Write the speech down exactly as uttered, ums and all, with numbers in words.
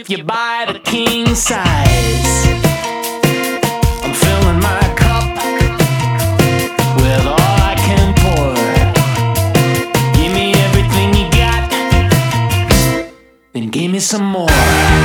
if you buy the king size. I'm filling my cup with all I can pour. Give me everything you got, then give me some more.